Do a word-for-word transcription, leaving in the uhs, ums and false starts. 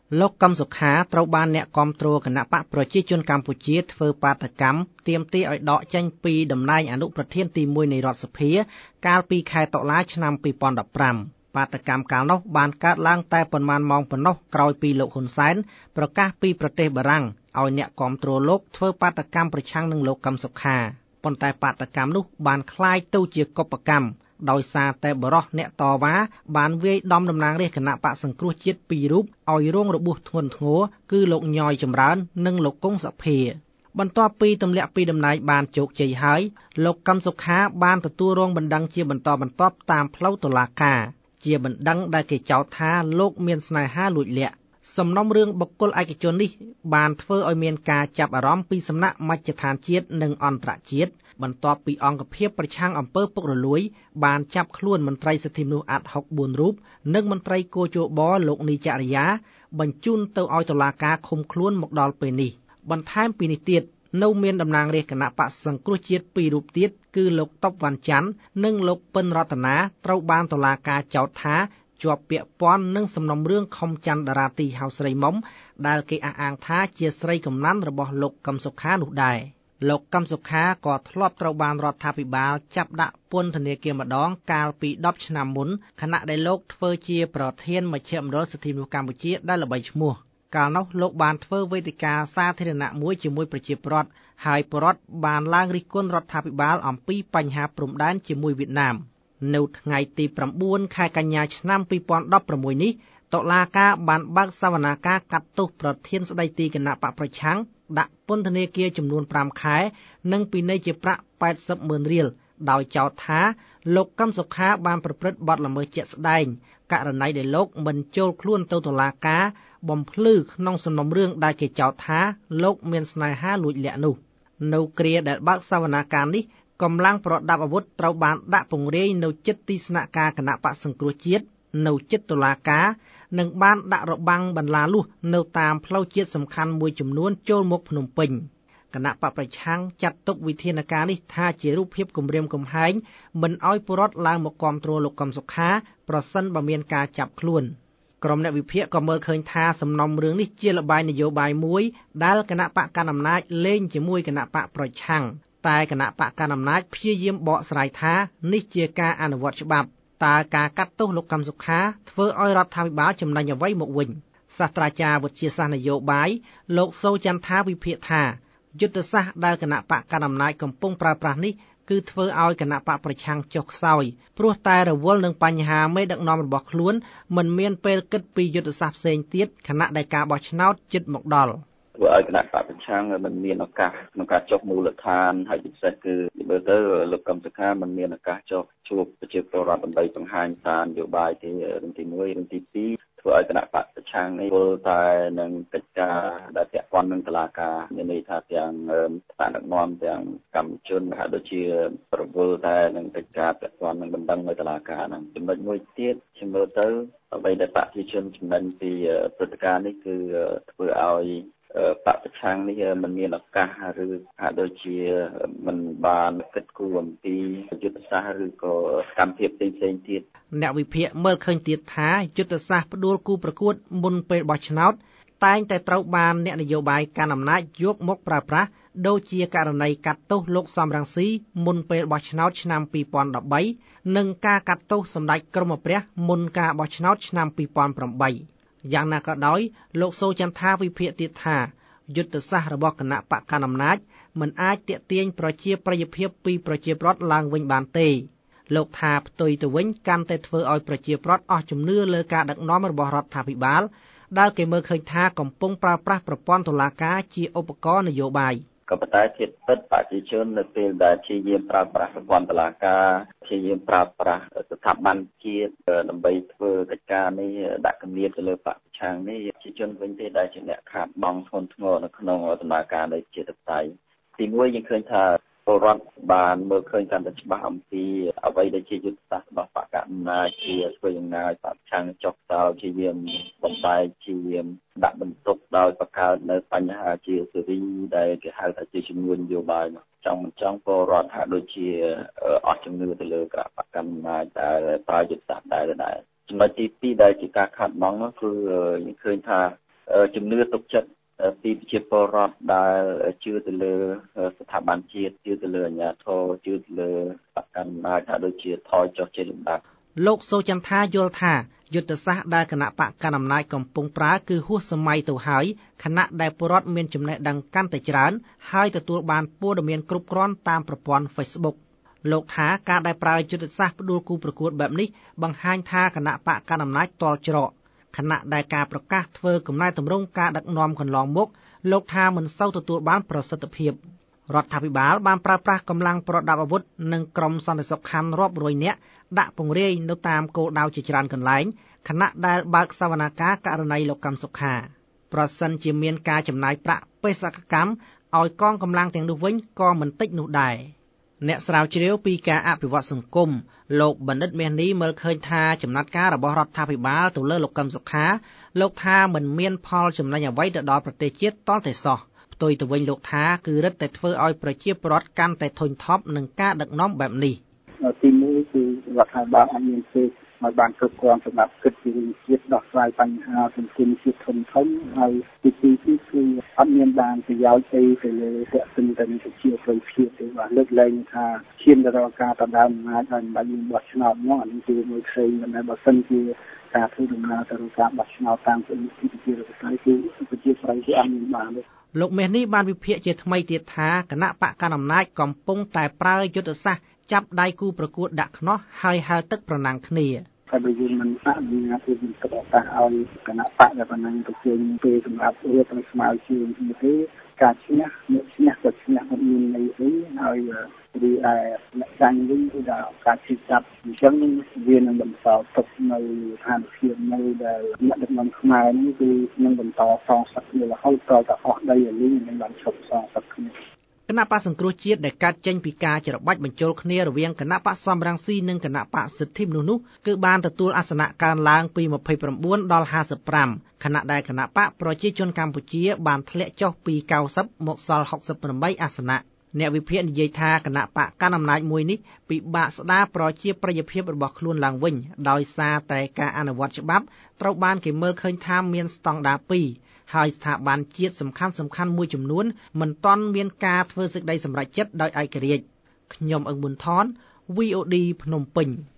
លោកកឹមសុខាត្រូវបានអ្នកគាំទ្រគណៈបកប្រជាជនកម្ពុជាធ្វើបាតកម្មទាមទារឲ្យដកចេញពីតំណែងអនុប្រធានទីមួយនៃរដ្ឋសភាកាលពីខែតុលាឆ្នាំពីរពាន់ដប់ប្រាំបាតកម្មកាលនោះបានកើតឡើងតែប៉ុន្មានម៉ោងប៉ុណ្ណោះក្រោយពីលោកហ៊ុនសែនប្រកាសពីប្រទេសបារាំងឲ្យអ្នកគាំទ្រលោកធ្វើបាតកម្មប្រឆាំងនឹងលោកកឹមសុខាប៉ុន្តែបាតកម្មនោះបានคล้ายទៅជាកុបកម្មដោយសារតែបរិះអ្នកតវ៉ាបានវាយដំតំណាងរាស្ត្រគណៈបកសង្គ្រោះជាតិពីររូបឲ្យរងរបួសធ្ងន់ធ្ងរគឺលោកញយចម្រើននិងលោកគង់សុភាបន្ទាប់ពីទម្លាក់ពីតំណែងបានជោគជ័យហើយលោកកឹមសុខាបានទទួលរងបណ្ដឹងជាបន្តបន្ទាប់តាមផ្លូវតុលាការជាបណ្ដឹងដែលគេចោទថាលោកមានស្នេហាលួចលាក់សំណុំរឿងបុគ្គលឯកជននេះបានធ្វើឲ្យមានការចាប់អារម្មណ៍ពីសំណាក់មជ្ឈដ្ឋានជាតិនិងអន្តរជាតិបន្ទាប់ពីអង្គភាពប្រឆាំងអំពើពុករលួយបានចាប់ខ្លួនមន្ត្រីសិទ្ធិមនុស្សអាត់ហុកបួនរូបនិងមន្ត្រីគយជបលោកនីចរិយាបញ្ជូនទៅឲ្យតុលាការឃុំខ្លួនមកដល់ពេលនេះបន្ថែមពីនេះទៀតនៅមានតំណាងរាស្ត្រគណៈបកសង្គ្រោះជាតិពីររូបទៀតគឺលោកតុបវ៉ាន់ច័ន្ទនិងលោកពិនរតនាត្រូវបានតុលាការចោទថាជាប់ពាក់ព័ន្ធនឹងសំណុំរឿងខំច័ន្ទតារាទីហៅស្រីមុំដែលគេអះអាងថាជាស្រីកំណាន់របស់លោកកឹមសុខានោះដែរលោកកឹមសុខាក៏ធ្លាប់ត្រូវបានរដ្ឋាភិបាលចាប់ដាក់ពន្ធនាគារម្ដងកាលពីដប់ឆ្នាំមុនខណៈដែលលោកធ្វើជាប្រធានមជ្ឈមណ្ឌលសិទ្ធិមនុស្សកម្ពុជាដែលល្បីឈ្មោះកាលនោះលោកបានធ្វើវេទិកាសាធារណៈមួយជាមួយប្រជាពលរដ្ឋហើយពលរដ្ឋបានឡើងរិះគន់រដ្ឋាភិបាលអំពីបញ្ហាព្រំដែនជាមួយវៀតណាមនៅថ្ងៃទីប្រាំបួនខែកញ្ញាឆ្នាំពីរពាន់ដប់ប្រាំមួយនេះតុលាការបានបើកសវនាការកាត់ទោសប្រធានស្ដីទីគណៈបកប្រឆាំងដាក់ពន្ធនាគារចំនួនប្រាំខែនិងពិន័យជាប្រាក់ប៉ែតសិបម៉ឺនរៀលដោយចោទថាលោកកឹមសុខាបានប្រព្រឹត្តបទល្មើសជាក់ស្ដែងករណីដែលលោកមិនចូលខ្លួនទៅតុលាការបំភ្លឺក្នុងសំណុំរឿងដែលគេចោទថាលោកមានស្នេហាលួចលាក់នោះនៅគ្រាដែលបើកសវនាការនេះកម្លាំងប្រដាប់អាវុធត្រូវបានដាក់ពង្រាយនៅជិតទីស្នាក់ការគណៈបកសង្គ្រោះជាតិនៅជិតតុលាការនិងបានដាក់របាំងបន្លាលួសនៅតាមផ្លូវជាតិសំខាន់មួយចំនួនចូលមកភ្នំពេញគណៈបកប្រឆាំងចាត់ទុកវិធានការនេះថាជារូបភាពគំរាមកំហែងមិនឲ្យពលរដ្ឋឡើងមកគាំទ្រលោកកឹមសុខាប្រសិនបើមានការចាប់ខ្លួនក្រុមអ្នកវិភាគក៏មើលឃើញថាសំណុំរឿងនេះជាល្បែងនយោបាយមួយដែលគណៈបកកណ្ដាលអំណាចលេងជាមួយគណៈបកប្រឆាំងតែគណៈបកកណ្ដាលអំណាចព្យាយាមបកស្រាយថានេះជាការអនុវត្តច្បាប់តើការកាត់ទោសលោកកឹមសុខាធ្វើឲ្យរដ្ឋាភិបាលចំណេញអ្វីមកវិញសាស្ត្រាចារ្យវិទ្យាសាស្ត្រនយោបាយលោកសូចន្ទថាវិភាគថាយុទ្ធសាស្ត្រដែលគណៈបកកណ្ដាលអំណាចកំពុងប្រើប្រាស់នេះគឺធ្វើឲ្យគណៈបកប្រឆាំងចុះខ្សោយព្រោះតែរវល់នឹងបញ្ហាមេដឹកនាំរបស់ខ្លួនមិនមានពេលគិតពីយុទ្ធសាស្ត្រផ្សេងទៀតខណៈដែលការបោះឆ្នោតជិតមកដល់ធ្វើឲ្យគណៈបកប្រឆាំងមិនមានឱកាសក្នុងការចុះមូលដ្ឋានហើយពិសេសគឺមើលទៅលោកកឹមសុខាមិនមានឱកាសចុះជួបប្រជាពលរដ្ឋដើម្បីបង្ហាញសារនយោបាយទីរឿងទីមួយរឿងទីពីរធ្វើឲ្យគណៈបកប្រឆាំងនេះពលតែនឹងកិច្ចការដែលពាក់ព័ន្ធនឹងតុលាការមានន័យថាទាំងថ្នាក់ដឹកនាំទាំងកម្មជនហាក់ដូចជាប្រវល់តែនឹងកិច្ចការពាក់ព័ន្ធនឹងបណ្ដឹងនៅតុលាការហ្នឹងចំណុចមួយទៀតខ្ញុំមើលទៅអ្វីដែលប្រជាជនចំណេញពីព្រឹត្តិការណ៍នេះគឺធ្វើឲ្យបកប្រឆាំងនេះมันមានឱកាសឬហាក់ដូចជាมันបានគិតគូរអំពីយុទ្ធសាស្ត្រឬក៏សកម្មភាពផ្សេងៗទៀតអ្នកវិភាគមើលឃើញទៀតថាយុទ្ធសាស្ត្រផ្ដួលគូប្រកួតមុនពេលបោះឆ្នោតតែងតែត្រូវបានអ្នកនយោបាយកាន់អំណាចយកមកប្រើប្រាស់ដូចជាករណីកាត់ទោសលោកសំរងស៊ីមុនពេលបោះឆ្នោតឆ្នាំពីរពាន់ដប់បីនិងការកាត់ទោសសម្ដេចក្រមព្រះមុនការបោះឆ្នោតឆ្នាំពីរពាន់ប្រាំបីយ៉ាងណាក៏ដោយលោកសូចន្ទថាវិភាគទៀតថាយុទ្ធសាស្ត្ររបស់គណៈបកកណ្ដាលអំណាចមិនអាចទាក់ទាញប្រជាប្រិយភាពពីប្រជាពលរដ្ឋឡើងវិញបានទេលោកថាផ្ទុយទៅវិញកាន់តែធ្វើឲ្យប្រជាពលរដ្ឋអស់ជំនឿលើការដឹកនាំរបស់រដ្ឋាភិបាលដែលគេមើលឃើញថាកំពុងប្រើប្រាស់ប្រព័ន្ធតុលាការជាឧបករណ៍នយោបាយក៏ប៉ុន្តែជាតិពិតប្រជាជននៅពេលដែលព្យាយាមប្រើប្រាស់ប្រព័ន្ធតុលាការព្យាយាមប្រើប្រាស់ស្ថាប័នជាតិដើម្បីធ្វើកិច្ចការនេះដាក់គំនាបទៅលើបកប្រឆាំងនេះប្រជាជនវិញទេដែលជាអ្នកខាតបង់ធ្ងន់ធ្ងរនៅក្នុងដំណើរការនៃជាតិបតៃទីមួយយើងឃើញថាពលរដ្ឋបានមើលឃើញកាន់តែច្បាស់អំពីអ្វីដែលជាយុទ្ធសាស្ត្ររបស់បកកណ្ដាលអំណាចជាធ្វើយ៉ាងណាឲ្យបកប្រឆាំងចុះខ្សោយព្យាយាមបំបែកព្យាយាមដាក់បន្ទុកដោយបង្កើតនៅបញ្ហាជាសេរីដែលគេហៅថាជាជំនួយនយោបាយចង់មិនចង់ពលរដ្ឋហាក់ដូចជាអស់ជំនឿទៅលើគណៈបកកណ្ដាលអំណាចដែលប្រើយុទ្ធសាស្ត្រដែរដែរចំណុចទីពីរដែលជាការខាត់បងនោះគឺយើងឃើញថាជំនឿទុកចិត្តពីប្រជាពលរដ្ឋដែលជឿទៅលើស្ថាប័នជាតិជឿទៅលើអាជ្ញាធរជឿទៅលើបកកាន់អំណាចថាដូចជាថយចុះជាលំដាប់លោកសូចន្ទថាយល់ថាយុទ្ធសាស្ត្រដែលគណៈបកកណ្ដាលអំណាចកំពុងប្រើគឺហួសសម័យទៅហើយខណៈដែលពលរដ្ឋមានចំណេះដឹងកាន់តែច្រើនហើយទទួលបានព័ត៌មានគ្រប់គ្រាន់តាមប្រព័ន្ធ Facebook លោកថាការដែលប្រើយុទ្ធសាស្ត្រផ្ដួលគូប្រកួតបែបនេះបង្ហាញថាគណៈបកកណ្ដាលអំណាចទាល់ច្រកខណៈដែលការប្រកាសធ្វើកំណែតម្រង់ការដឹកនាំកន្លងមកលោកថាមិនសូវទទួលបានប្រសិទ្ធភាពរដ្ឋាភិបាលបានប្រើប្រាស់កម្លាំងប្រដាប់អាវុធនិងក្រុមសន្តិសុខខណ្ឌរាប់រយនាក់ដាក់ពង្រាយនៅតាមគោលដៅជាច្រើនកន្លែងខណៈដែលបើកសវនកម្មករណីលោកកឹមសុខាប្រសិនជាមានការចំណាយប្រាក់បេសកកម្មឲ្យកងកម្លាំងទាំងនោះវិញក៏មិនតិចនោះដែរអ្នកស្រាវជ្រាវពីការអភិវឌ្ឍសង្គមលោកបណ្ឌិតមាសនេះមើលឃើញថាចំណាត់ការរបស់រដ្ឋាភិបាលទៅលើលោកកឹមសុខាលោកថាមិនមានផលចំណេញអ្វីទៅដល់ប្រទេសជាតិតតែសោះផ្ទុយទៅវិញលោកថាគឺរឹតតែធ្វើឲ្យប្រជាពលរដ្ឋកាន់តែធុញថប់នឹងការដឹកនាំបែបនេះទីមួយគឺរដ្ឋាភិបាលអត់មានទេឲ្យបានគ្រប់គ្រាន់សម្រាប់គិតពីរឿងជាតិដោះស្រាយបញ្ហាសង្គមជាតិធំធំហើយទីពីរគឺអត់មានបានប្រយោជន៍អីទៅលើតកសិនទៅនឹងប្រជាប្រិយភាពទេបាទលើកលែងថាឈានទៅរកការដណ្ដើមអំណាចហើយមិនបាច់មានបោះឆ្នោតមកអានេះគឺមួយផ្សេងប៉ុន្តែបើសិនជាការធ្វើដំណើរទៅរកការបោះឆ្នោតតាមពលរដ្ឋប្រជារដ្ឋាភិបាលគឺប្រជាប្រិយភាពអត់មានបានទេលោកមាសនេះបានវិភាគជាថ្មីទៀតថាគណៈបកកណ្ដាលអំណាចកំពុងតែប្រើយុទ្ធសាស្ត្រចាប់ដៃគូប្រកួតដាក់ខ្នោះហើយហែលទឹកប្រណាំងគ្នាហើយបើយើងមិនអនុញ្ញាតឲ្យមានទឹកឱកាសឲ្យគណៈបកដែលប្រណាំងប្រជែងពេលសម្រាប់រៀបស្មើជើងគ្នាទេការឈ្នះអ្នកឈ្នះក៏ឈ្នះអត់មានន័យអីហើយរីឯអ្នកចាញ់វិញគឺថាការជិះចាប់អញ្ចឹងវានឹងបន្តទុកនៅស្ថានភាពនៅដែលអ្នកដឹកនាំខ្មែរនេះគឺនឹងបន្តសងសឹកគ្នារហូតដល់តែអស់ដីអាលីនឹងបានឈប់សងសឹកគ្នាគណៈបក្សសង្គ្រោះជាតិដែលកាត់ចេញពីការច្របាច់បញ្ចូលគ្នារវាងគណៈបក្សសំរងស៊ីនិងគណៈបក្សសិទ្ធិមនុស្សនោះគឺបានទទួលអាសនៈកើនឡើងពីម្ភៃប្រាំបួនដល់ហាសិបប្រាំខណៈដែលគណៈបក្សប្រជាជនកម្ពុជាបានធ្លាក់ចុះពីកៅសិបមកសល់ហុកសិបប្រាំបីអាសនៈអ្នកវិភាគនិយាយថាគណៈបក្សកាន់អំណាចមួយនេះពិបាកស្ដារប្រជាប្រិយភាពរបស់ខ្លួនឡើងវិញដោយសារតែការអនុវត្តច្បាប់ត្រូវបានគេមើលឃើញថាមានស្តង់ដារពីរហើយស្ថាប័នជាតិសំខាន់សំខាន់មួយចំនួនមិនទាន់មានការធ្វើសេចក្តីសម្រេចចិត្តដោយឯករាជ្យខ្ញុំអឹងប៊ុនថន វី អូ ឌី ភ្នំពេញ